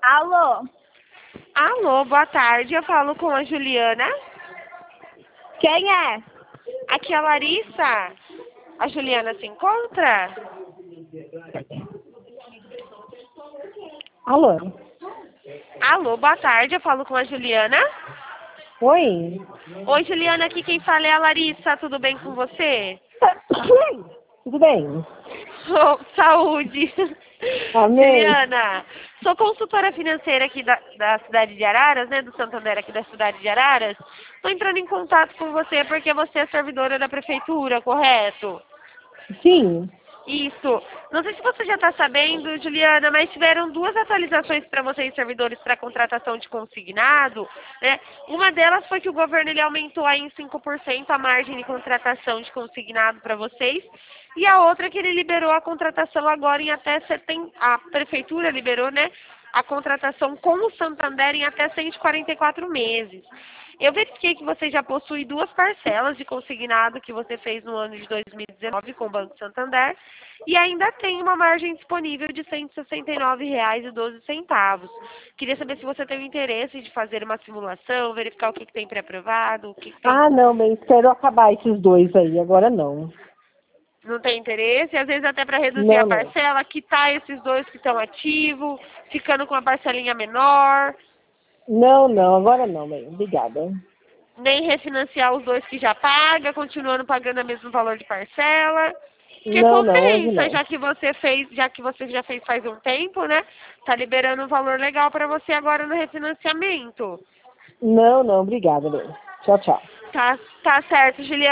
Alô? Alô, boa tarde. Eu falo com a Juliana. Quem é? Aqui é a Larissa. A Juliana se encontra? Alô? Alô, boa tarde. Eu falo com a Juliana. Oi? Oi, Juliana. Aqui quem fala é a Larissa. Tudo bem com você? Tudo bem? Oh, saúde. Amém. Juliana, sou consultora financeira aqui da cidade de Araras, né? Do Santander aqui da cidade de Araras. Estou entrando em contato com você porque você é servidora da prefeitura, correto? Sim. Isso. Não sei se você já está sabendo, Juliana, mas tiveram duas atualizações para vocês, servidores, para contratação de consignado, né? Uma delas foi que o governo ele aumentou aí em 5% a margem de contratação de consignado para vocês. E a outra é que ele liberou a contratação agora em até 70%. A prefeitura liberou, né? A contratação com o Santander em até 144 meses. Eu verifiquei que você já possui duas parcelas de consignado que você fez no ano de 2019 com o Banco Santander e ainda tem uma margem disponível de R$ 169,12. Queria saber se você tem o interesse de fazer uma simulação, verificar o que tem pré-aprovado, o que tem... Ah, não, bem, espero acabar esses dois aí, agora não. Não tem interesse, às vezes até para reduzir a Não, não. parcela, quitar esses dois que estão ativos, ficando com uma parcelinha menor, Não, agora não, bem, obrigada. nem refinanciar os dois que já paga, continuando pagando o mesmo valor de parcela. Que Não, hoje compensa, não. já que você já fez faz um tempo, né? Tá liberando um valor legal para você agora no refinanciamento. Não, obrigada, bem. Tchau. Tá certo, Juliana.